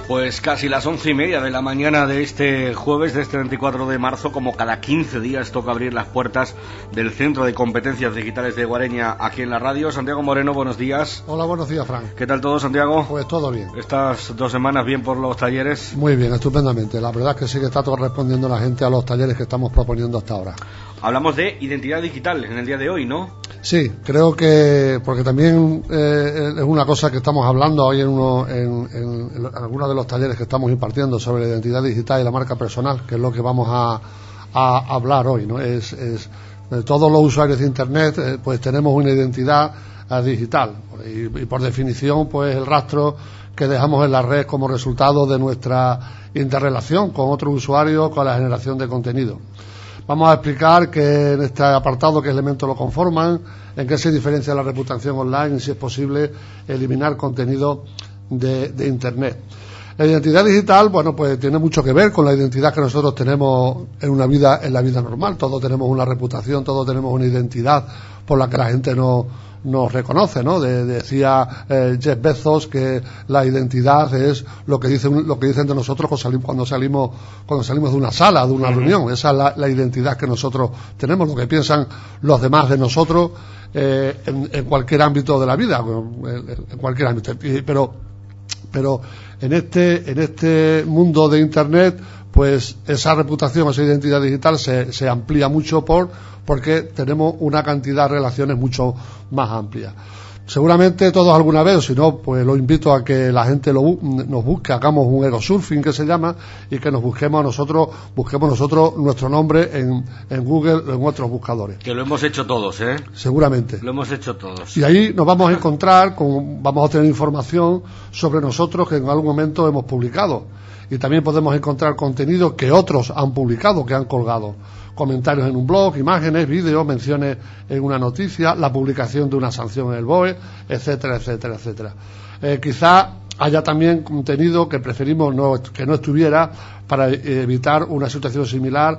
Pues casi las 11:30 de la mañana de este jueves, de este 24 de marzo, como cada 15 días toca abrir las puertas del Centro de Competencias Digitales de Guareña aquí en la radio. Santiago Moreno, buenos días. Hola, buenos días, Fran. ¿Qué tal todo, Santiago? Pues todo bien. ¿Estas 2 semanas bien por los talleres? Muy bien, estupendamente. La verdad es que sí que está todo respondiendo la gente a los talleres que estamos proponiendo hasta ahora. Hablamos de identidad digital en el día de hoy, ¿no? Sí, creo que, porque también es una cosa que estamos hablando hoy en algunos de los talleres que estamos impartiendo sobre la identidad digital y la marca personal, que es lo que vamos a hablar hoy, ¿no? Todos los usuarios de Internet, pues tenemos una identidad digital y por definición, pues el rastro que dejamos en la red como resultado de nuestra interrelación con otros usuarios, con la generación de contenido. Vamos a explicar que en este apartado qué elementos lo conforman, en qué se diferencia la reputación online y si es posible eliminar contenido de Internet. La identidad digital, bueno, pues tiene mucho que ver con la identidad que nosotros tenemos en la vida normal. Todos tenemos una reputación, todos tenemos una identidad por la que la gente nos reconoce, ¿no? Decía Jeff Bezos que la identidad es lo que dicen de nosotros cuando salimos de una sala, de una reunión. Esa es la identidad que nosotros tenemos, lo que piensan los demás de nosotros en cualquier ámbito de la vida, en cualquier ámbito. Pero en este mundo de Internet, pues esa reputación, esa identidad digital se amplía mucho porque tenemos una cantidad de relaciones mucho más amplia. Seguramente todos alguna vez, si no, pues lo invito a que la gente nos busque, hagamos un ego surfing que se llama, y que busquemos nosotros nuestro nombre en Google o en otros buscadores. Que lo hemos hecho todos, ¿eh? Seguramente. Lo hemos hecho todos. Y ahí nos vamos a encontrar vamos a tener información sobre nosotros que en algún momento hemos publicado. Y también podemos encontrar contenido que otros han publicado, que han colgado. Comentarios en un blog, imágenes, vídeos, menciones en una noticia, la publicación de una sanción en el BOE, etcétera, etcétera, etcétera. Quizá haya también contenido que preferimos que no estuviera para evitar una situación similar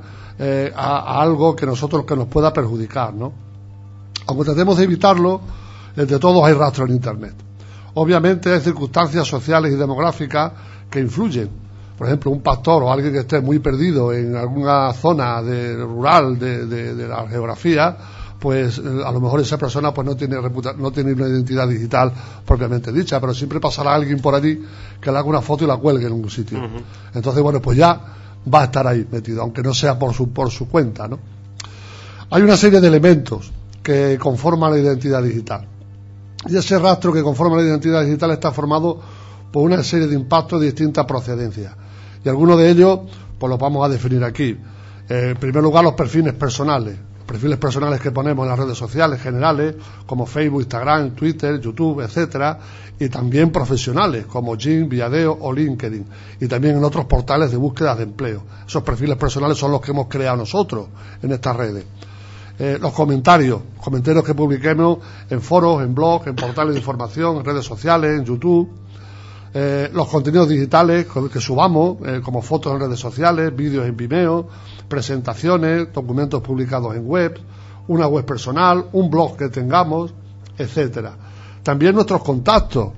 a algo que nos pueda perjudicar, ¿no? Aunque tratemos de evitarlo, de todos hay rastro en Internet. Obviamente hay circunstancias sociales y demográficas que influyen. Por ejemplo, un pastor o alguien que esté muy perdido en alguna zona rural de la geografía, pues a lo mejor esa persona pues no tiene una identidad digital propiamente dicha, pero siempre pasará alguien por allí que le haga una foto y la cuelgue en un sitio. Entonces, bueno, pues ya va a estar ahí metido, aunque no sea por su cuenta, ¿no? Hay una serie de elementos que conforman la identidad digital. Y ese rastro que conforma la identidad digital está formado por una serie de impactos de distintas procedencias. Y algunos de ellos, pues los vamos a definir aquí. En primer lugar, los perfiles personales que ponemos en las redes sociales generales, como Facebook, Instagram, Twitter, YouTube, etcétera, y también profesionales, como Jing, Viadeo o LinkedIn, y también en otros portales de búsqueda de empleo. Esos perfiles personales son los que hemos creado nosotros en estas redes. Los comentarios que publiquemos en foros, en blogs, en portales de información, en redes sociales, en YouTube. Los contenidos digitales que subamos, como fotos en redes sociales, vídeos en Vimeo, presentaciones, documentos publicados en web, una web personal, un blog que tengamos, etcétera. También los contactos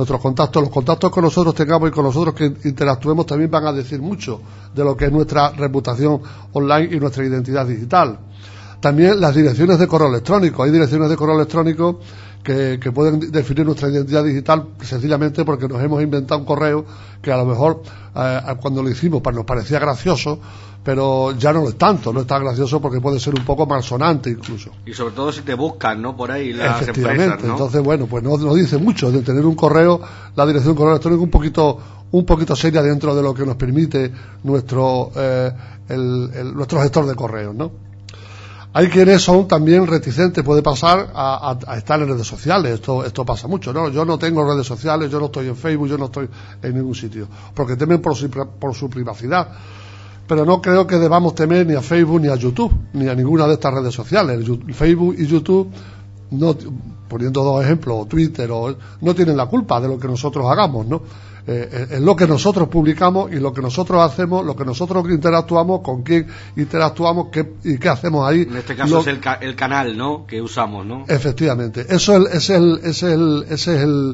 que nosotros tengamos y con nosotros que interactuemos también van a decir mucho de lo que es nuestra reputación online y nuestra identidad digital. También las direcciones de correo electrónico. Hay direcciones de correo electrónico que pueden definir nuestra identidad digital sencillamente porque nos hemos inventado un correo que a lo mejor cuando lo hicimos nos parecía gracioso, pero ya no lo es tanto, no es tan gracioso porque puede ser un poco malsonante incluso. Y sobre todo si te buscan, ¿no? Por ahí las efectivamente, empresas, ¿no? Entonces, bueno, pues no dice mucho de tener un correo, la dirección de correo electrónico un poquito seria dentro de lo que nos permite nuestro gestor de correos, ¿no? Hay quienes son también reticentes, puede pasar a estar en redes sociales. Esto pasa mucho, ¿no? Yo no tengo redes sociales, yo no estoy en Facebook, yo no estoy en ningún sitio, porque temen por su privacidad. Pero no creo que debamos temer ni a Facebook ni a YouTube, ni a ninguna de estas redes sociales. Facebook y YouTube, poniendo dos ejemplos, o Twitter, no tienen la culpa de lo que nosotros hagamos, ¿no? Es lo que nosotros publicamos y lo que nosotros hacemos, lo que nosotros interactuamos, con quién interactuamos y qué hacemos ahí. En este caso es el canal, ¿no? Que usamos, ¿no? Efectivamente. Ese es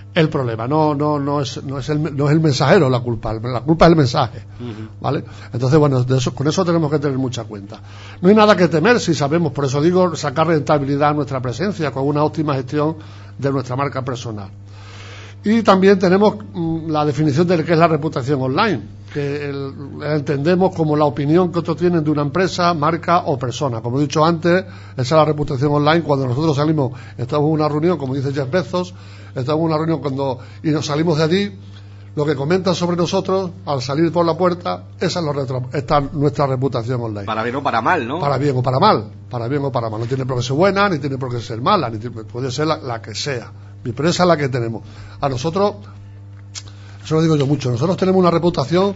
el problema, no es el mensajero la culpa es el mensaje, ¿vale? Entonces, bueno, con eso tenemos que tener mucha cuenta. No hay nada que temer si sabemos, por eso digo, sacar rentabilidad a nuestra presencia con una óptima gestión de nuestra marca personal. Y también tenemos la definición de qué es la reputación online, que entendemos como la opinión que otros tienen de una empresa, marca o persona. Como he dicho antes, esa es la reputación online. Cuando nosotros salimos, estamos en una reunión, como dice Jeff Bezos, estamos en una reunión y nos salimos de allí, lo que comentan sobre nosotros al salir por la puerta, esa es nuestra reputación online. Para bien o para mal, ¿no? Para bien o para mal. No tiene por qué ser buena, ni tiene por qué ser mala, puede ser la que sea. Pero esa es la que tenemos. A nosotros, eso lo digo yo mucho, nosotros tenemos una reputación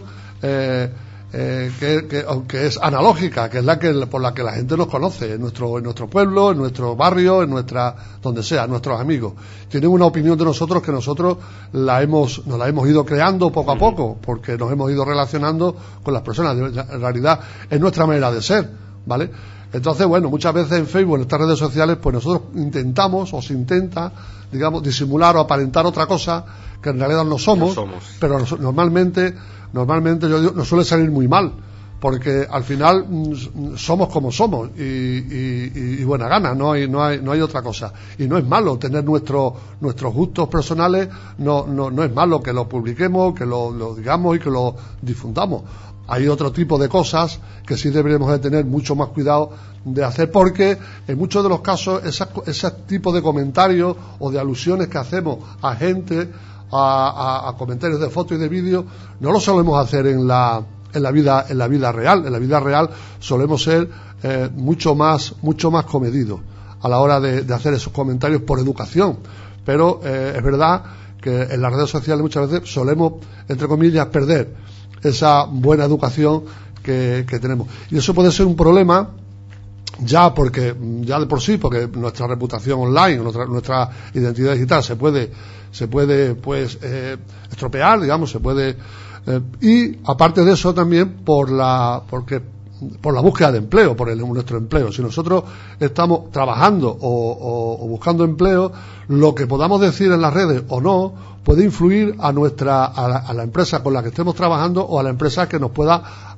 que es analógica, que es por la que la gente nos conoce, en nuestro pueblo, en nuestro barrio, donde sea, nuestros amigos. Tienen una opinión de nosotros que nosotros nos la hemos ido creando poco a poco, porque nos hemos ido relacionando con las personas. En realidad, es nuestra manera de ser, ¿vale? Entonces, bueno, muchas veces en Facebook, en estas redes sociales, pues nosotros se intenta, digamos, disimular o aparentar otra cosa que en realidad no somos. Pero normalmente yo digo, nos suele salir muy mal, porque al final somos como somos y buena gana, no hay otra cosa. Y no es malo tener nuestros gustos personales, no es malo que lo publiquemos, que lo digamos y que lo difundamos. Hay otro tipo de cosas que sí deberíamos de tener mucho más cuidado de hacer, porque en muchos de los casos ese tipo de comentarios o de alusiones que hacemos a gente, a comentarios de fotos y de vídeos, no lo solemos hacer en la vida real. En la vida real solemos ser mucho más comedidos a la hora de hacer esos comentarios por educación. Pero es verdad que en las redes sociales muchas veces solemos, entre comillas, perder esa buena educación que tenemos. Y eso puede ser un problema ya de por sí, porque nuestra reputación online, nuestra identidad digital se puede pues estropear, digamos, y aparte de eso también por la búsqueda de empleo, nuestro empleo. Si nosotros estamos trabajando o buscando empleo, lo que podamos decir en las redes o no puede influir a la empresa con la que estemos trabajando o a la empresa que nos pueda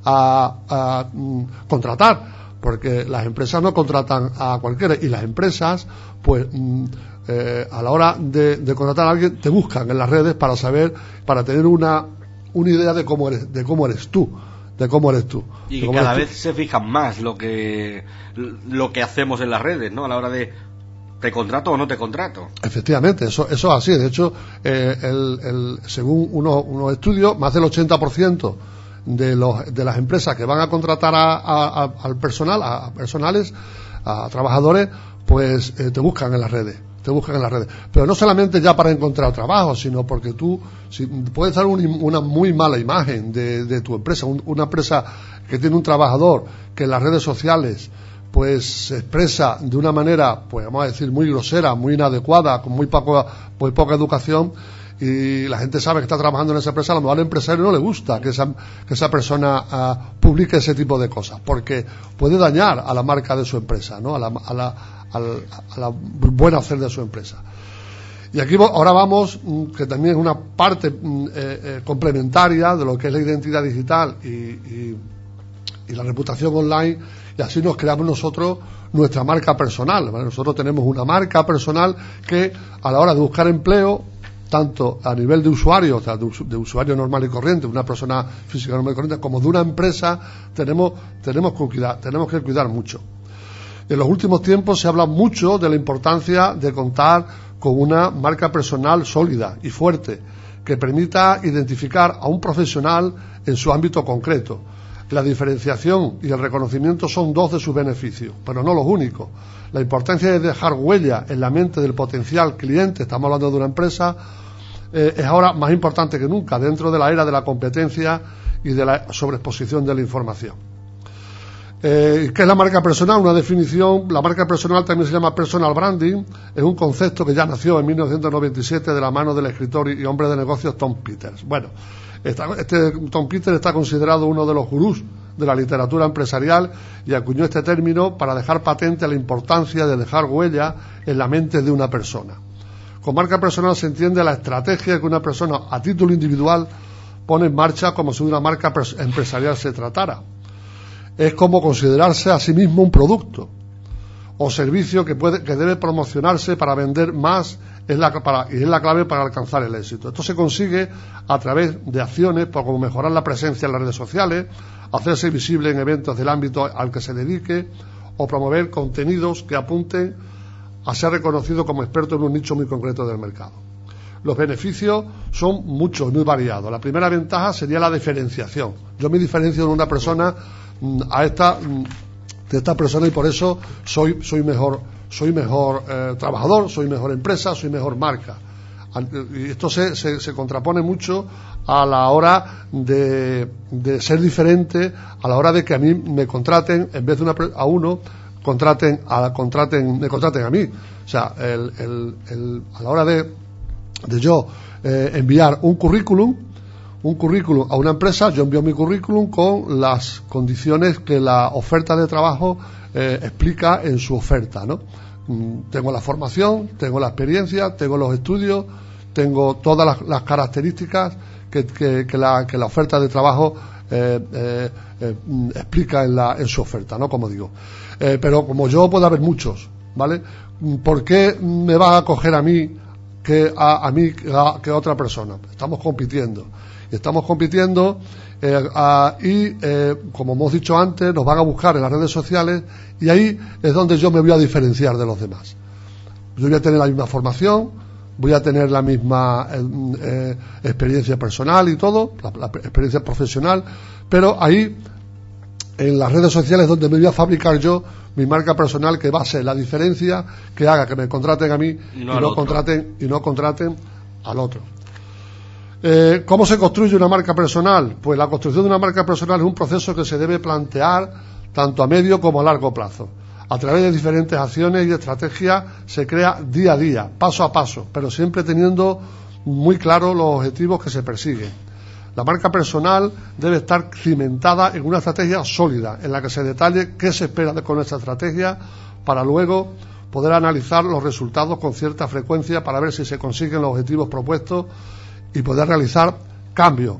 contratar, porque las empresas no contratan a cualquiera, y las empresas pues a la hora de contratar a alguien te buscan en las redes para tener una idea de cómo eres tú. Y cada vez se fijan más lo que hacemos en las redes, ¿no? A la hora de ¿te contrato o no te contrato? Efectivamente, eso es así. De hecho, según unos estudios, más del 80% de las empresas que van a contratar al personal, a trabajadores, pues te buscan en las redes. Pero no solamente ya para encontrar trabajo, sino porque tú puedes dar una muy mala imagen de tu empresa. Una empresa que tiene un trabajador que en las redes sociales pues se expresa de una manera, pues vamos a decir, muy grosera, muy inadecuada, con muy poca educación, y la gente sabe que está trabajando en esa empresa. A lo mejor al empresario no le gusta que esa persona publique ese tipo de cosas, porque puede dañar a la marca de su empresa, ¿no? a la buen hacer de su empresa. Y aquí ahora vamos, que también es una parte complementaria de lo que es la identidad digital y la reputación online, y así nos creamos nosotros nuestra marca personal, ¿vale? Nosotros tenemos una marca personal que a la hora de buscar empleo, tanto a nivel de usuario, o sea, de usuario normal y corriente, una persona física normal y corriente, como de una empresa, tenemos que cuidar mucho. En los últimos tiempos se habla mucho de la importancia de contar con una marca personal sólida y fuerte, que permita identificar a un profesional en su ámbito concreto. La diferenciación y el reconocimiento son dos de sus beneficios, pero no los únicos. La importancia de dejar huella en la mente del potencial cliente, estamos hablando de una empresa, es ahora más importante que nunca dentro de la era de la competencia y de la sobreexposición de la información. ¿Qué es la marca personal? Una definición: la marca personal también se llama personal branding, es un concepto que ya nació en 1997 de la mano del escritor y hombre de negocios Tom Peters. Bueno, Tom Peters está considerado uno de los gurús de la literatura empresarial y acuñó este término para dejar patente la importancia de dejar huella en la mente de una persona. Con marca personal se entiende la estrategia que una persona a título individual pone en marcha como si de una marca empresarial se tratara. Es como considerarse a sí mismo un producto o servicio que debe promocionarse para vender más, y es la clave para alcanzar el éxito. Esto se consigue a través de acciones como mejorar la presencia en las redes sociales, hacerse visible en eventos del ámbito al que se dedique o promover contenidos que apunten a ser reconocido como experto en un nicho muy concreto del mercado. Los beneficios son muchos, muy variados. La primera ventaja sería la diferenciación. Yo me diferencio de una persona de esta persona y por eso soy mejor trabajador, soy mejor empresa, soy mejor marca. Y esto se contrapone mucho a la hora de ser diferente, a la hora de que a mí me contraten, en vez de a uno, me contraten a mí. O sea, a la hora de yo enviar un currículum a una empresa, yo envío mi currículum con las condiciones que la oferta de trabajo explica en su oferta, ¿no? Tengo la formación, tengo la experiencia, tengo los estudios, tengo todas las características que la oferta de trabajo explica en su oferta, ¿no? Como digo. Pero como yo puede haber muchos, ¿vale? ¿Por qué me va a coger a mí que a otra persona? Estamos compitiendo. Como hemos dicho antes, nos van a buscar en las redes sociales y ahí es donde yo me voy a diferenciar de los demás. Yo voy a tener la misma formación, voy a tener la misma experiencia personal y todo, la experiencia profesional, pero ahí en las redes sociales es donde me voy a fabricar yo mi marca personal, que va a ser la diferencia que haga que me contraten a mí y no contraten al otro. ¿Cómo se construye una marca personal? Pues la construcción de una marca personal es un proceso que se debe plantear tanto a medio como a largo plazo. A través de diferentes acciones y estrategias se crea día a día, paso a paso, pero siempre teniendo muy claros los objetivos que se persiguen. La marca personal debe estar cimentada en una estrategia sólida, en la que se detalle qué se espera con esta estrategia, para luego poder analizar los resultados con cierta frecuencia para ver si se consiguen los objetivos propuestos y poder realizar cambios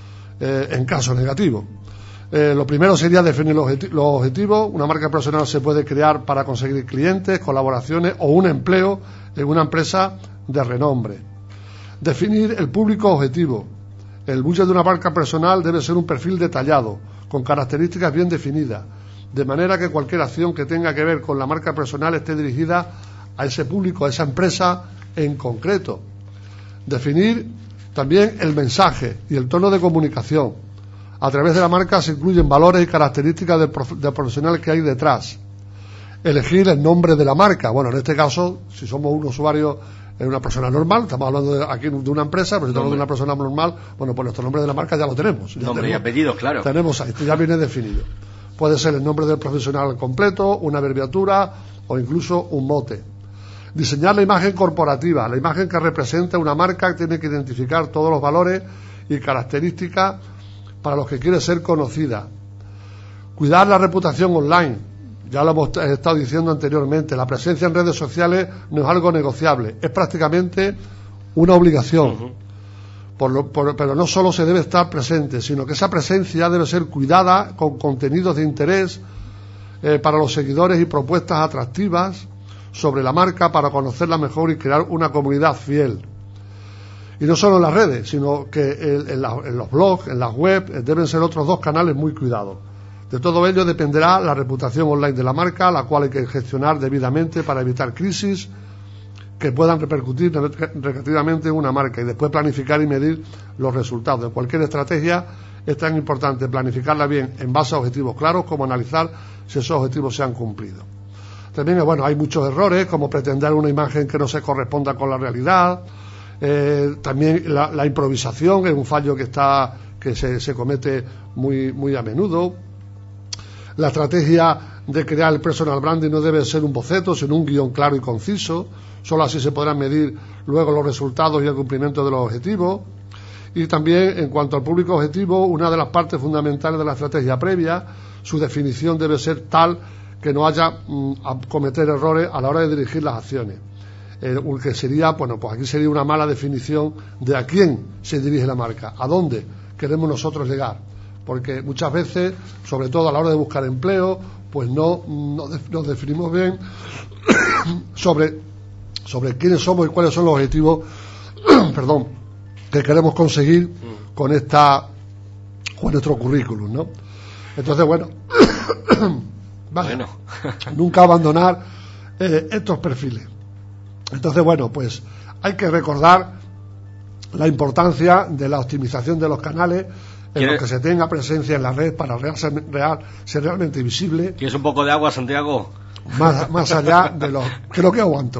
en caso negativo. Lo primero sería definir los objetivos. Una marca personal se puede crear para conseguir clientes, colaboraciones o un empleo en una empresa de renombre. Definir el público objetivo. El budget de una marca personal debe ser un perfil detallado, con características bien definidas, de manera que cualquier acción que tenga que ver con la marca personal esté dirigida a ese público, a esa empresa en concreto. Definir también el mensaje y el tono de comunicación. A través de la marca se incluyen valores y características del profesional que hay detrás. Elegir el nombre de la marca. Bueno, en este caso, si somos un usuario, es una persona normal, estamos hablando aquí de una empresa, pero si estamos de una persona normal, bueno, pues nuestro nombre de la marca ya lo tenemos. Nombre y apellido, claro. Tenemos ahí, ya viene definido. Puede ser el nombre del profesional completo, una abreviatura o incluso un mote. Diseñar la imagen corporativa. La imagen que representa una marca tiene que identificar todos los valores y características para los que quiere ser conocida. Cuidar la reputación online. Ya lo hemos estado diciendo anteriormente, la presencia en redes sociales no es algo negociable, es prácticamente una obligación. Pero no solo se debe estar presente, sino que esa presencia debe ser cuidada con contenidos de interés para los seguidores y propuestas atractivas sobre la marca para conocerla mejor y crear una comunidad fiel. Y no solo en las redes, sino que en los blogs, en las web, deben ser otros dos canales muy cuidados. De todo ello dependerá la reputación online de la marca, la cual hay que gestionar debidamente para evitar crisis que puedan repercutir negativamente en una marca, y después planificar y medir los resultados. En cualquier estrategia es tan importante planificarla bien en base a objetivos claros como analizar si esos objetivos se han cumplido. También, bueno, hay muchos errores, como pretender una imagen que no se corresponda con la realidad. También la improvisación es un fallo que se comete muy a menudo. La estrategia de crear el personal branding no debe ser un boceto, sino un guión claro y conciso. Solo así se podrán medir luego los resultados y el cumplimiento de los objetivos. Y también, en cuanto al público objetivo, una de las partes fundamentales de la estrategia previa, su definición debe ser tal que no haya a cometer errores a la hora de dirigir las acciones. que sería, bueno, pues aquí sería una mala definición de a quién se dirige la marca, a dónde queremos nosotros llegar, porque muchas veces, sobre todo a la hora de buscar empleo, pues no nos definimos bien sobre quiénes somos y cuáles son los objetivos perdón, que queremos conseguir con nuestro currículum, ¿no? Entonces, bueno, nunca abandonar estos perfiles. Entonces, bueno, pues hay que recordar la importancia de la optimización de los canales en los que se tenga presencia en la red para ser realmente visible. ¿Quieres un poco de agua, Santiago? Más allá de lo que aguanto.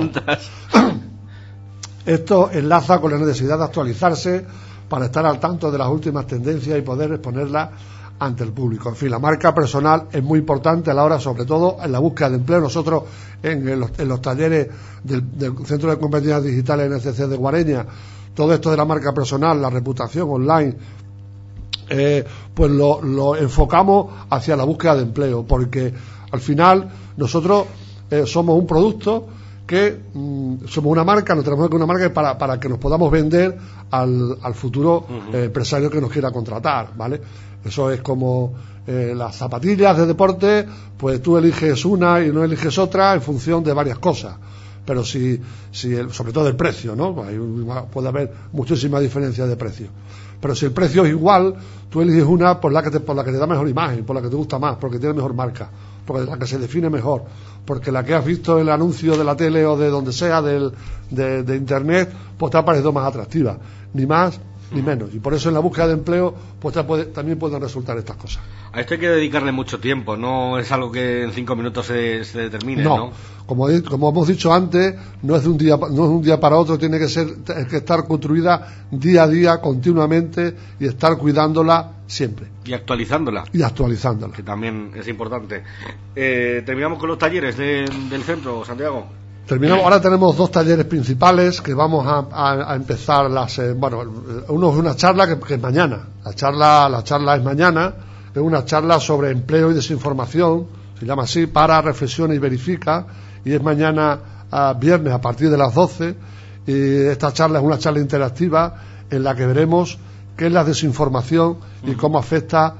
Esto enlaza con la necesidad de actualizarse para estar al tanto de las últimas tendencias y poder exponerlas ante el público. En fin, la marca personal es muy importante a la hora, sobre todo en la búsqueda de empleo. Nosotros en los talleres del Centro de Competencias Digitales NCC de Guareña, todo esto de la marca personal, la reputación online, pues lo enfocamos hacia la búsqueda de empleo, porque al final nosotros somos un producto que somos una marca, nos tenemos que una marca para que nos podamos vender al futuro empresario que nos quiera contratar, ¿vale? Eso es como las zapatillas de deporte, pues tú eliges una y no eliges otra en función de varias cosas, pero sobre todo el precio, ¿no? Pues puede haber muchísima diferencia de precio, pero si el precio es igual, tú eliges una por la que te da mejor imagen, por la que te gusta más, porque tiene mejor marca, porque la que se define mejor, porque la que has visto en el anuncio de la tele o de donde sea de internet, pues te ha parecido más atractiva, ni más ni menos, y por eso en la búsqueda de empleo pues también pueden resultar estas cosas. A esto hay que dedicarle mucho tiempo, no es algo que en 5 minutos se determine, ¿no? Como hemos dicho antes, no es de un día para otro, tiene que estar construida día a día, continuamente, y estar cuidándola siempre. Y actualizándola. Que también es importante. Terminamos con los talleres del centro, Santiago. Ahora tenemos 2 talleres principales que vamos a empezar uno es una charla que es mañana. La charla es mañana, es una charla sobre empleo y desinformación, se llama así, para, reflexiona y verifica, y es mañana viernes a partir de las 12, y esta charla es una charla interactiva en la que veremos qué es la desinformación y cómo afecta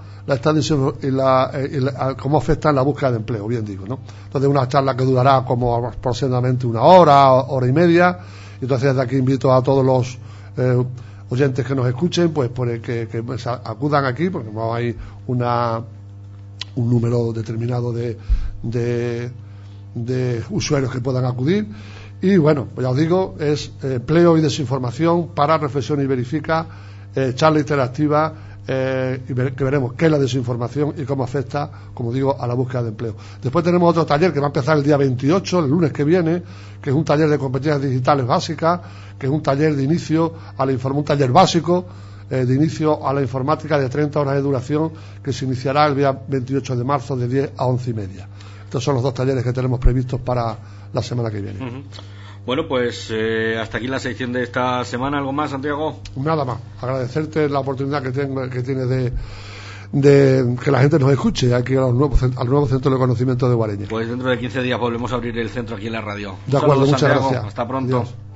cómo afecta en la búsqueda de empleo, bien digo, ¿no? Entonces, una charla que durará como aproximadamente 1 hora y media, y entonces desde aquí invito a todos los oyentes que nos escuchen, pues que acudan aquí, porque no hay un número determinado de usuarios que puedan acudir. Y bueno, pues ya os digo, es empleo y desinformación para, reflexiona y verifica, charla interactiva, que veremos qué es la desinformación y cómo afecta, como digo, a la búsqueda de empleo. Después tenemos otro taller que va a empezar el día 28, el lunes que viene, que es un taller de competencias digitales básicas, que es un taller de inicio un taller básico de inicio a la informática de 30 horas de duración, que se iniciará el día 28 de marzo de 10 a 11:30. Estos son los 2 talleres que tenemos previstos para la semana que viene. Bueno, pues hasta aquí la sección de esta semana. ¿Algo más, Santiago? Nada más. Agradecerte la oportunidad que tienes de que la gente nos escuche aquí al nuevo Centro de Conocimiento de Guareña. Pues dentro de 15 días volvemos a abrir el centro aquí en la radio. De acuerdo, muchas gracias. Hasta pronto. Adiós.